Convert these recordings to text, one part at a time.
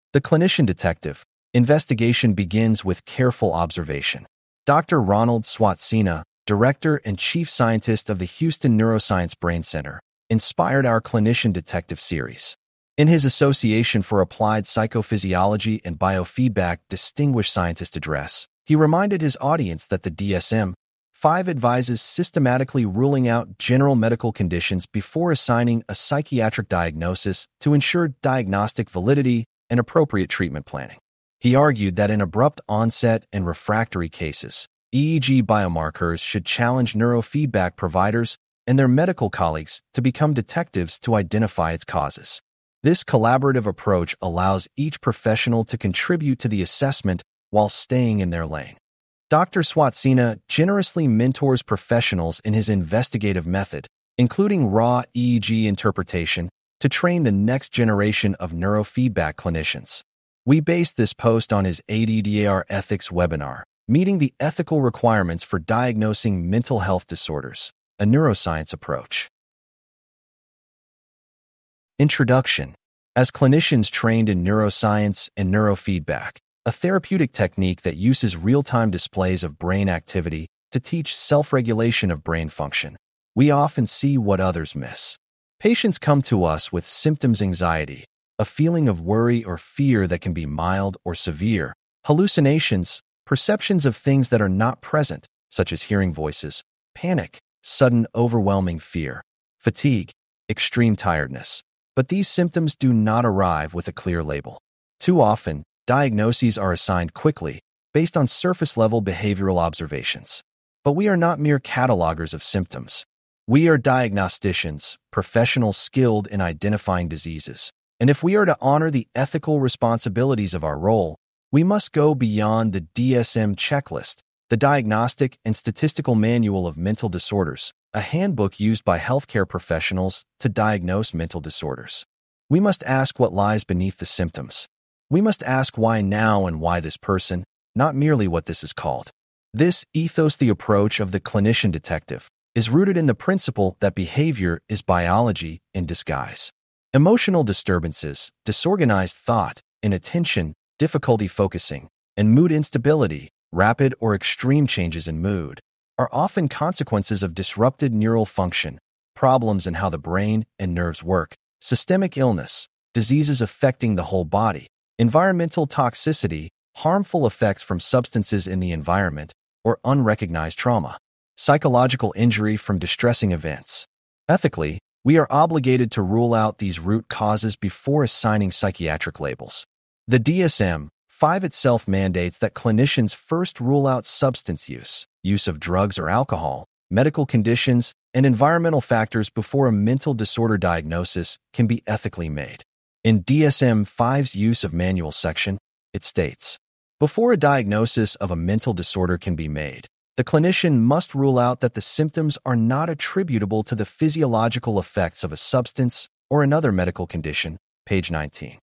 The clinician detective. Investigation begins with careful observation. Dr. Ronald Swatsina, director and chief scientist of the Houston Neuroscience Brain Center, inspired our clinician detective series. In his Association for Applied Psychophysiology and Biofeedback Distinguished Scientist address, he reminded his audience that the DSM-5 advises systematically ruling out general medical conditions before assigning a psychiatric diagnosis to ensure diagnostic validity and appropriate treatment planning. He argued that in abrupt onset and refractory cases, EEG biomarkers should challenge neurofeedback providers and their medical colleagues to become detectives to identify its causes. This collaborative approach allows each professional to contribute to the assessment while staying in their lane. Dr. Swatsina generously mentors professionals in his investigative method, including raw EEG interpretation, to train the next generation of neurofeedback clinicians. We based this post on his ADDAR ethics webinar, Meeting the Ethical Requirements for Diagnosing Mental Health Disorders, a Neuroscience Approach. Introduction. As clinicians trained in neuroscience and neurofeedback, a therapeutic technique that uses real-time displays of brain activity to teach self-regulation of brain function, we often see what others miss. Patients come to us with symptoms: anxiety, a feeling of worry or fear that can be mild or severe, hallucinations, perceptions of things that are not present, such as hearing voices, panic, sudden overwhelming fear, fatigue, extreme tiredness. But these symptoms do not arrive with a clear label. Too often, diagnoses are assigned quickly, based on surface-level behavioral observations. But we are not mere catalogers of symptoms. We are diagnosticians, professionals skilled in identifying diseases. And if we are to honor the ethical responsibilities of our role, we must go beyond the DSM checklist, the Diagnostic and Statistical Manual of Mental Disorders, a handbook used by healthcare professionals to diagnose mental disorders. We must ask what lies beneath the symptoms. We must ask why now and why this person, not merely what this is called. This ethos, the approach of the clinician detective, is rooted in the principle that behavior is biology in disguise. Emotional disturbances, disorganized thought, inattention, difficulty focusing, and mood instability, rapid or extreme changes in mood, are often consequences of disrupted neural function, problems in how the brain and nerves work, systemic illness, diseases affecting the whole body, environmental toxicity, harmful effects from substances in the environment, or unrecognized trauma, psychological injury from distressing events. Ethically, we are obligated to rule out these root causes before assigning psychiatric labels. The DSM-5 itself mandates that clinicians first rule out substance use of drugs or alcohol, medical conditions, and environmental factors before a mental disorder diagnosis can be ethically made. In DSM-5's use of manual section, it states, before a diagnosis of a mental disorder can be made, the clinician must rule out that the symptoms are not attributable to the physiological effects of a substance or another medical condition, page 19.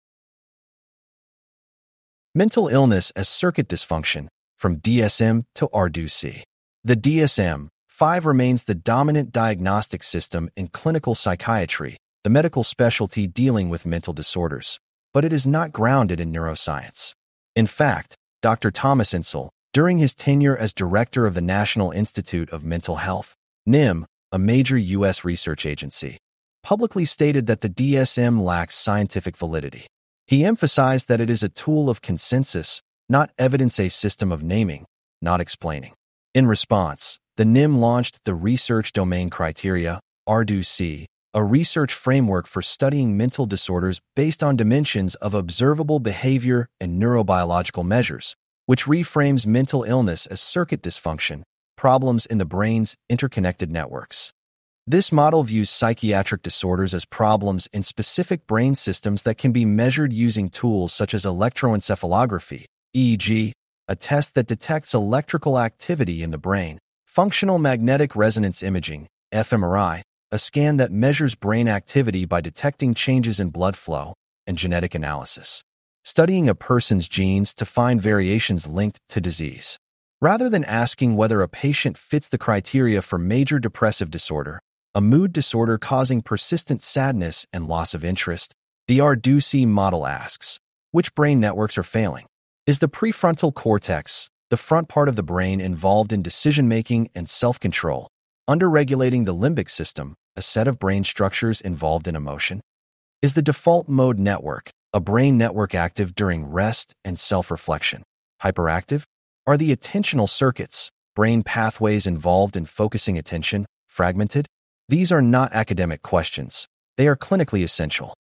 Mental illness as circuit dysfunction, from DSM to RDUC. The DSM-5 remains the dominant diagnostic system in clinical psychiatry, the medical specialty dealing with mental disorders, but it is not grounded in neuroscience. In fact, Dr. Thomas Insel, during his tenure as director of the National Institute of Mental Health, NIM, a major U.S. research agency, publicly stated that the DSM lacks scientific validity. He emphasized that it is a tool of consensus, not evidence, a system of naming, not explaining. In response, the NIM launched the Research Domain Criteria, RDUC, a research framework for studying mental disorders based on dimensions of observable behavior and neurobiological measures, which reframes mental illness as circuit dysfunction, problems in the brain's interconnected networks. This model views psychiatric disorders as problems in specific brain systems that can be measured using tools such as electroencephalography, EEG, a test that detects electrical activity in the brain, functional magnetic resonance imaging, fMRI, a scan that measures brain activity by detecting changes in blood flow, and genetic analysis, studying a person's genes to find variations linked to disease. Rather than asking whether a patient fits the criteria for major depressive disorder, a mood disorder causing persistent sadness and loss of interest, the RDUC model asks, Which brain networks are failing? Is the prefrontal cortex, the front part of the brain involved in decision-making and self-control, underregulating the limbic system, a set of brain structures involved in emotion? Is the default mode network, a brain network active during rest and self-reflection, hyperactive? Are the attentional circuits, brain pathways involved in focusing attention, fragmented? These are not academic questions. They are clinically essential.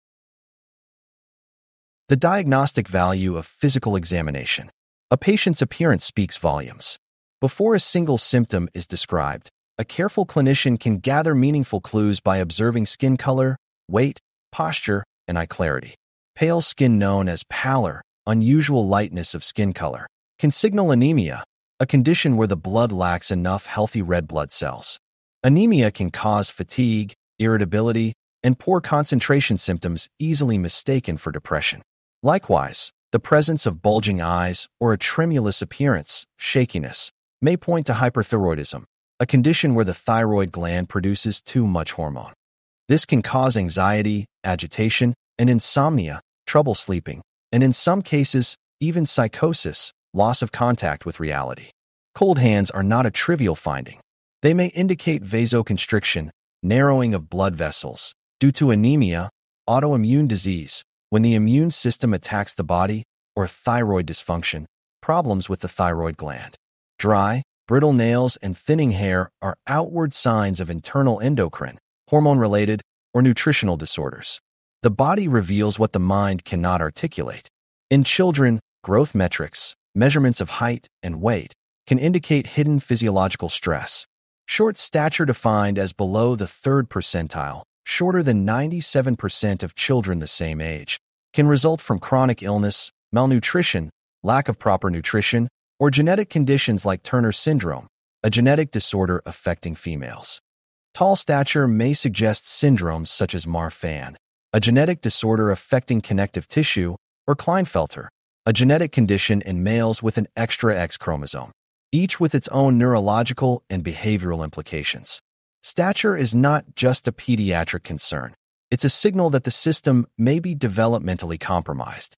The diagnostic value of physical examination. A patient's appearance speaks volumes. Before a single symptom is described, a careful clinician can gather meaningful clues by observing skin color, weight, posture, and eye clarity. Pale skin, known as pallor, unusual lightness of skin color, can signal anemia, a condition where the blood lacks enough healthy red blood cells. Anemia can cause fatigue, irritability, and poor concentration, symptoms easily mistaken for depression. Likewise, the presence of bulging eyes or a tremulous appearance, shakiness, may point to hyperthyroidism, a condition where the thyroid gland produces too much hormone. This can cause anxiety, agitation, and insomnia, trouble sleeping, and in some cases, even psychosis, loss of contact with reality. Cold hands are not a trivial finding. They may indicate vasoconstriction, narrowing of blood vessels, due to anemia, autoimmune disease, when the immune system attacks the body, or thyroid dysfunction, problems with the thyroid gland. Dry, brittle nails and thinning hair are outward signs of internal endocrine, hormone-related, or nutritional disorders. The body reveals what the mind cannot articulate. In children, growth metrics, measurements of height and weight, can indicate hidden physiological stress. Short stature defined as below the 3rd percentile, shorter than 97% of children the same age, can result from chronic illness, malnutrition, lack of proper nutrition, or genetic conditions like Turner syndrome, a genetic disorder affecting females. Tall stature may suggest syndromes such as Marfan, a genetic disorder affecting connective tissue, or Klinefelter, a genetic condition in males with an extra X chromosome, each with its own neurological and behavioral implications. Stature is not just a pediatric concern. It's a signal that the system may be developmentally compromised.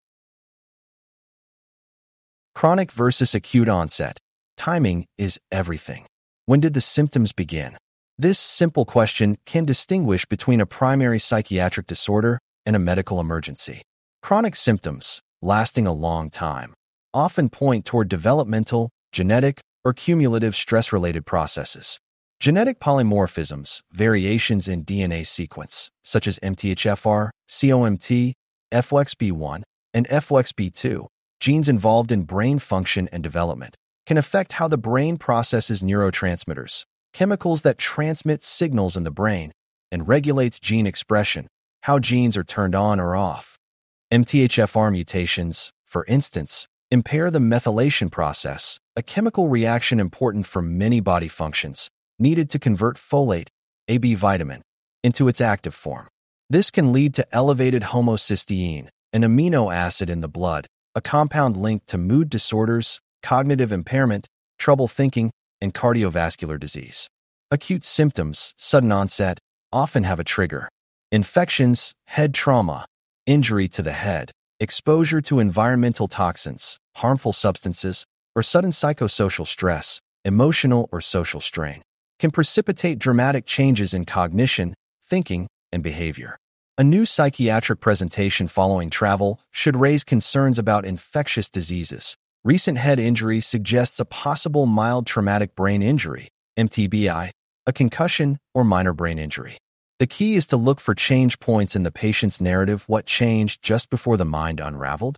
Chronic versus acute onset. Timing is everything. When did the symptoms begin? This simple question can distinguish between a primary psychiatric disorder and a medical emergency. Chronic symptoms, lasting a long time, often point toward developmental, genetic, or cumulative stress-related processes. Genetic polymorphisms, variations in DNA sequence, such as MTHFR, COMT, FOXP1, and FOXP2, genes involved in brain function and development, can affect how the brain processes neurotransmitters, chemicals that transmit signals in the brain, and regulates gene expression, how genes are turned on or off. MTHFR mutations, for instance, impair the methylation process, a chemical reaction important for many body functions, needed to convert folate, a B vitamin, into its active form. This can lead to elevated homocysteine, an amino acid in the blood, a compound linked to mood disorders, cognitive impairment, trouble thinking, and cardiovascular disease. Acute symptoms, sudden onset, often have a trigger. Infections, head trauma, injury to the head, exposure to environmental toxins, harmful substances, or sudden psychosocial stress, emotional or social strain, can precipitate dramatic changes in cognition, thinking, and behavior. A new psychiatric presentation following travel should raise concerns about infectious diseases. Recent head injury suggests a possible mild traumatic brain injury, MTBI, a concussion, or minor brain injury. The key is to look for change points in the patient's narrative. What changed just before the mind unraveled?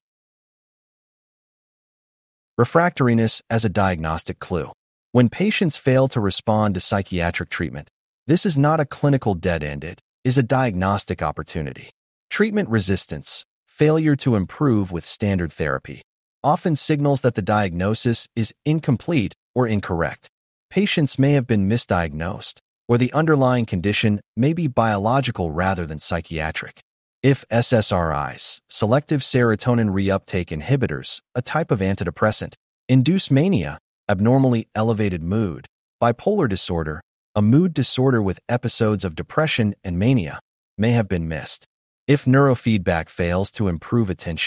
Refractoriness as a diagnostic clue. When patients fail to respond to psychiatric treatment, this is not a clinical dead end, it is a diagnostic opportunity. Treatment resistance, failure to improve with standard therapy, often signals that the diagnosis is incomplete or incorrect. Patients may have been misdiagnosed, or the underlying condition may be biological rather than psychiatric. If SSRIs, selective serotonin reuptake inhibitors, a type of antidepressant, induce mania, abnormally elevated mood, bipolar disorder, a mood disorder with episodes of depression and mania, may have been missed. If neurofeedback fails to improve attention,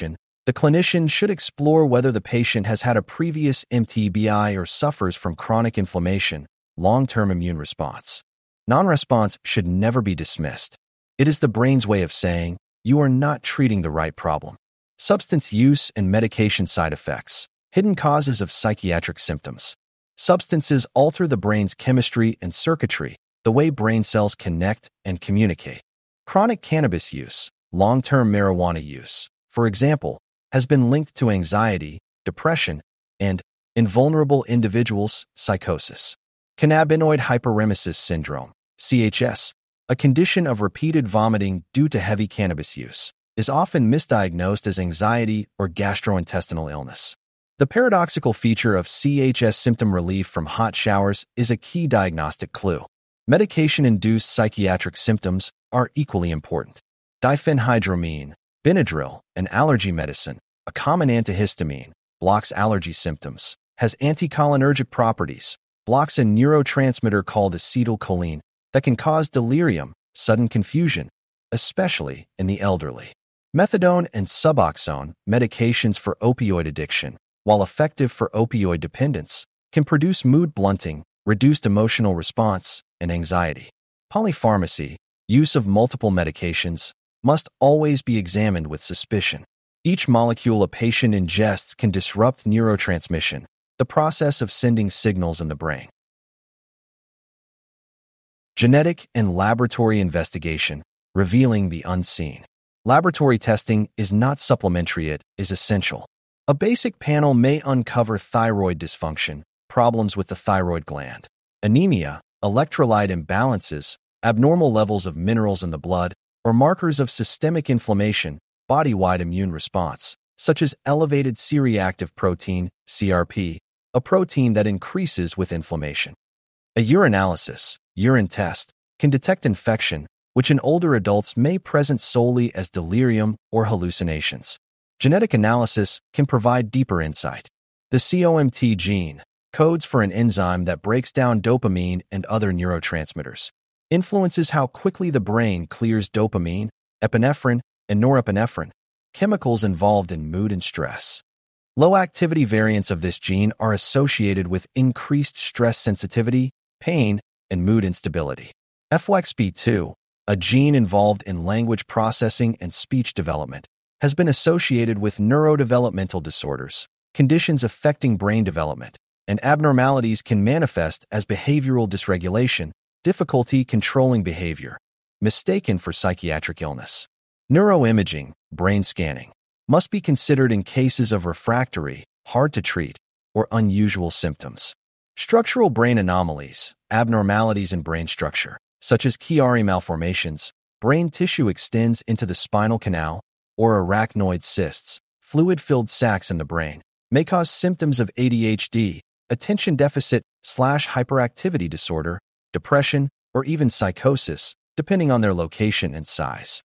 The clinician should explore whether the patient has had a previous MTBI or suffers from chronic inflammation, long-term immune response. Non-response should never be dismissed. It is the brain's way of saying, you are not treating the right problem. Substance use and medication side effects. Hidden causes of psychiatric symptoms. Substances alter the brain's chemistry and circuitry, the way brain cells connect and communicate. Chronic cannabis use, long-term marijuana use, for example, has been linked to anxiety, depression, and, in vulnerable individuals, psychosis. Cannabinoid hyperemesis syndrome, CHS, a condition of repeated vomiting due to heavy cannabis use, is often misdiagnosed as anxiety or gastrointestinal illness. The paradoxical feature of CHS symptom relief from hot showers is a key diagnostic clue. Medication-induced psychiatric symptoms are equally important. Diphenhydramine, Benadryl, an allergy medicine, a common antihistamine, blocks allergy symptoms, has anticholinergic properties, blocks a neurotransmitter called acetylcholine that can cause delirium, sudden confusion, especially in the elderly. Methadone and Suboxone, medications for opioid addiction, while effective for opioid dependence, can produce mood blunting, reduced emotional response, and anxiety. Polypharmacy, use of multiple medications, must always be examined with suspicion. Each molecule a patient ingests can disrupt neurotransmission, the process of sending signals in the brain. Genetic and laboratory investigation, revealing the unseen. Laboratory testing is not supplementary, it is essential. A basic panel may uncover thyroid dysfunction, problems with the thyroid gland, anemia, electrolyte imbalances, abnormal levels of minerals in the blood, or markers of systemic inflammation, body-wide immune response, such as elevated C-reactive protein, CRP, a protein that increases with inflammation. A urinalysis, urine test, can detect infection, which in older adults may present solely as delirium or hallucinations. Genetic analysis can provide deeper insight. The COMT gene codes for an enzyme that breaks down dopamine and other neurotransmitters, influences how quickly the brain clears dopamine, epinephrine, and norepinephrine, chemicals involved in mood and stress. Low-activity variants of this gene are associated with increased stress sensitivity, pain, and mood instability. FOXP2, a gene involved in language processing and speech development, has been associated with neurodevelopmental disorders, conditions affecting brain development, and abnormalities can manifest as behavioral dysregulation, difficulty controlling behavior, mistaken for psychiatric illness. Neuroimaging, brain scanning, must be considered in cases of refractory, hard-to-treat, or unusual symptoms. Structural brain anomalies, abnormalities in brain structure, such as Chiari malformations, brain tissue extends into the spinal canal, or arachnoid cysts, fluid-filled sacs in the brain, may cause symptoms of ADHD, attention deficit/hyperactivity disorder, depression, or even psychosis, depending on their location and size.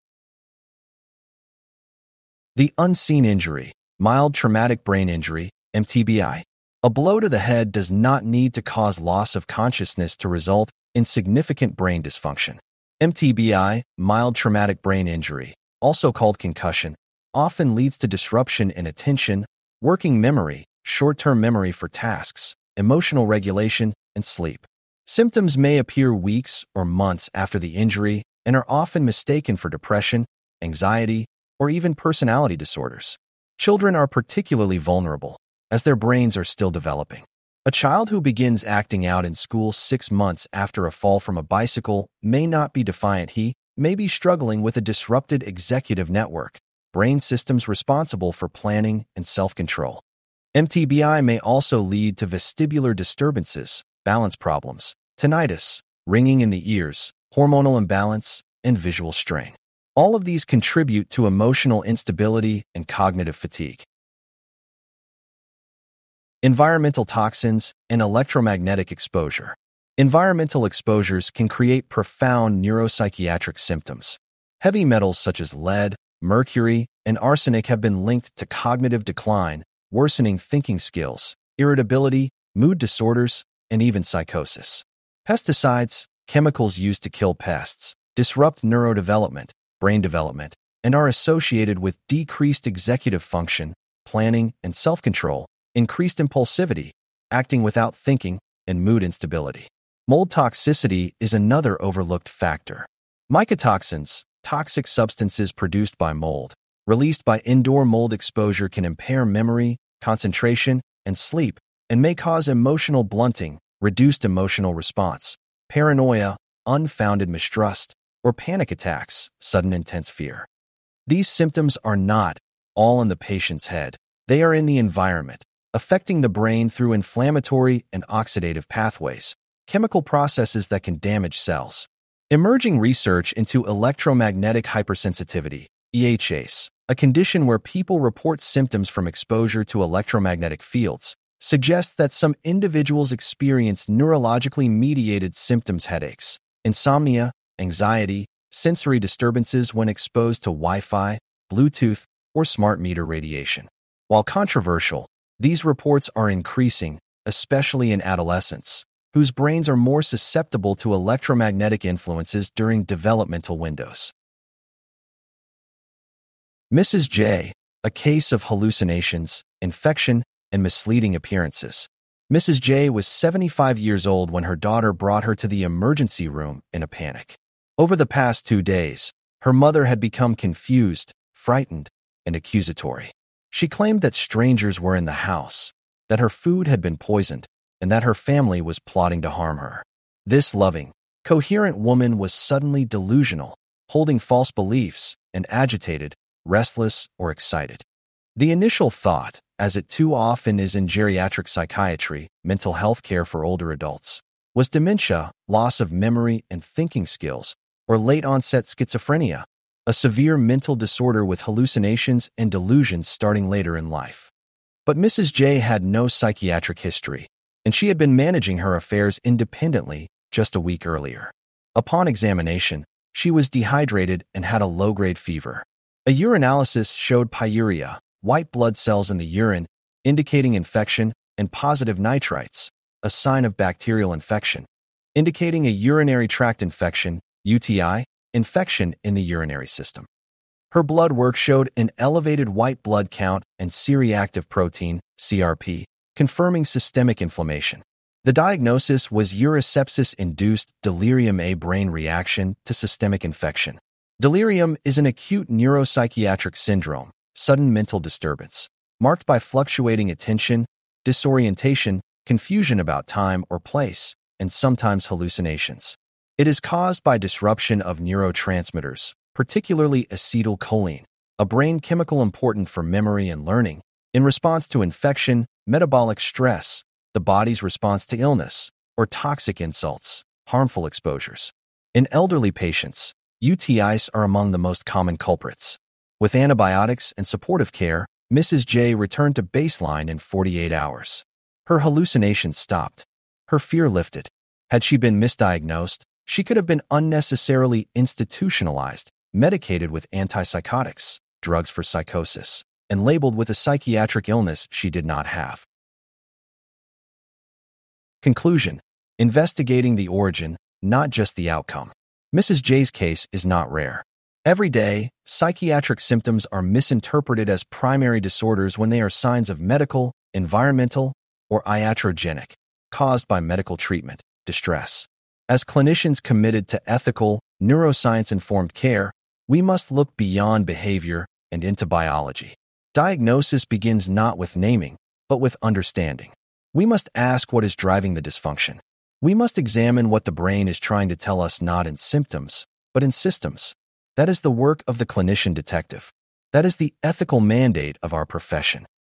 The unseen injury, mild traumatic brain injury, MTBI. A blow to the head does not need to cause loss of consciousness to result in significant brain dysfunction. MTBI, mild traumatic brain injury, also called concussion, often leads to disruption in attention, working memory, short-term memory for tasks, emotional regulation, and sleep. Symptoms may appear weeks or months after the injury and are often mistaken for depression, anxiety, or even personality disorders. Children are particularly vulnerable, as their brains are still developing. A child who begins acting out in school 6 months after a fall from a bicycle may not be defiant. He may be struggling with a disrupted executive network, brain systems responsible for planning and self-control. MTBI may also lead to vestibular disturbances, balance problems, tinnitus, ringing in the ears, hormonal imbalance, and visual strain. All of these contribute to emotional instability and cognitive fatigue. Environmental toxins and electromagnetic exposure. Environmental exposures can create profound neuropsychiatric symptoms. Heavy metals such as lead, mercury, and arsenic have been linked to cognitive decline, worsening thinking skills, irritability, mood disorders, and even psychosis. Pesticides, chemicals used to kill pests, disrupt neurodevelopment, brain development, and are associated with decreased executive function, planning, and self-control, increased impulsivity, acting without thinking, and mood instability. Mold toxicity is another overlooked factor. Mycotoxins, toxic substances produced by mold, released by indoor mold exposure, can impair memory, concentration, and sleep, and may cause emotional blunting, reduced emotional response, paranoia, unfounded mistrust, or panic attacks, sudden intense fear. These symptoms are not all in the patient's head. They are in the environment, affecting the brain through inflammatory and oxidative pathways, chemical processes that can damage cells. Emerging research into electromagnetic hypersensitivity, EHS, a condition where people report symptoms from exposure to electromagnetic fields, suggests that some individuals experience neurologically mediated symptoms, headaches, insomnia, anxiety, sensory disturbances when exposed to Wi-Fi, Bluetooth, or smart meter radiation. While controversial, these reports are increasing, especially in adolescents, whose brains are more susceptible to electromagnetic influences during developmental windows. Mrs. J, a case of hallucinations, infection, and misleading appearances. Mrs. J was 75 years old when her daughter brought her to the emergency room in a panic. Over the past 2 days, her mother had become confused, frightened, and accusatory. She claimed that strangers were in the house, that her food had been poisoned, and that her family was plotting to harm her. This loving, coherent woman was suddenly delusional, holding false beliefs, and agitated, restless, or excited. The initial thought, as it too often is in geriatric psychiatry, mental health care for older adults, was dementia, loss of memory and thinking skills, or late-onset schizophrenia, a severe mental disorder with hallucinations and delusions starting later in life. But Mrs. J had no psychiatric history, and she had been managing her affairs independently just a week earlier. Upon examination, she was dehydrated and had a low-grade fever. A urinalysis showed pyuria, white blood cells in the urine, indicating infection, and positive nitrites, a sign of bacterial infection, indicating a urinary tract infection, UTI, infection in the urinary system. Her blood work showed an elevated white blood count and C-reactive protein, CRP, confirming systemic inflammation. The diagnosis was urosepsis-induced delirium, a brain reaction to systemic infection. Delirium is an acute neuropsychiatric syndrome, sudden mental disturbance, marked by fluctuating attention, disorientation, confusion about time or place, and sometimes hallucinations. It is caused by disruption of neurotransmitters, particularly acetylcholine, a brain chemical important for memory and learning, in response to infection, metabolic stress, the body's response to illness, or toxic insults, harmful exposures. In elderly patients, UTIs are among the most common culprits. With antibiotics and supportive care, Mrs. J returned to baseline in 48 hours. Her hallucinations stopped. Her fear lifted. Had she been misdiagnosed, she could have been unnecessarily institutionalized, medicated with antipsychotics, drugs for psychosis, and labeled with a psychiatric illness she did not have. Conclusion: investigating the origin, not just the outcome. Mrs. J's case is not rare. Every day, psychiatric symptoms are misinterpreted as primary disorders when they are signs of medical, environmental, or iatrogenic, caused by medical treatment, distress. As clinicians committed to ethical, neuroscience-informed care, we must look beyond behavior and into biology. Diagnosis begins not with naming, but with understanding. We must ask what is driving the dysfunction. We must examine what the brain is trying to tell us, not in symptoms, but in systems. That is the work of the clinician detective. That is the ethical mandate of our profession.